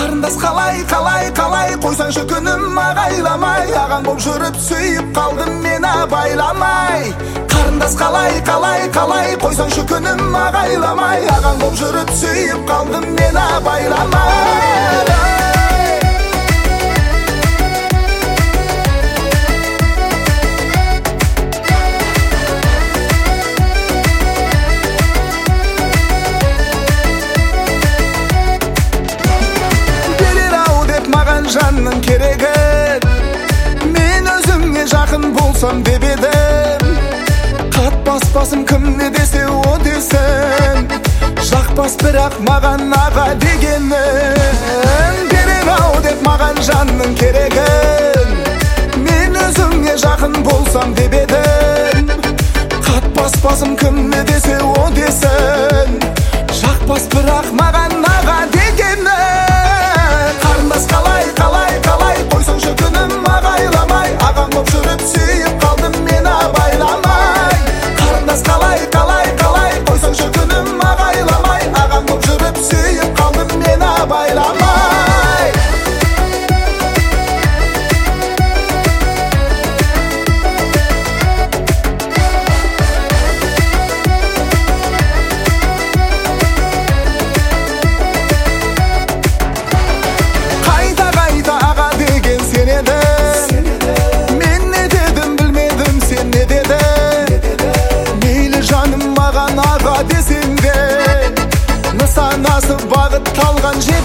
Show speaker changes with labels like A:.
A: Қарындас қалай қойсаңшы күнім ағайламай, ағаң боп жүріп сүйіп қалдым мен абайламай. Қарындас қалай қойсаңшы күнім ағайламай, ағаң боп жүріп сүйіп қалдым мен абайламай. Жанның керегін мен өзіңе жақын болсам деп едім. Қатпас басым кім не десе о десін, жақпас бірақ маған аға дегенін. Берер ау деп маған жанның керегін мен өзіңе жақын болсам деп едім. Қатпас басым кім не десе о десін, жақпас бірақ маған аға дегенін. Қарындас қалай қойсаңшы күнім ағайламай, ағаң боп жүріп сүйіп қалдым мен абайламай. Қарындас қалай қойсаңшы күнім ағайламай, ағаң боп жүріп сүйіп қалдым мен абайламай. Нысанасы бағыт қалған жер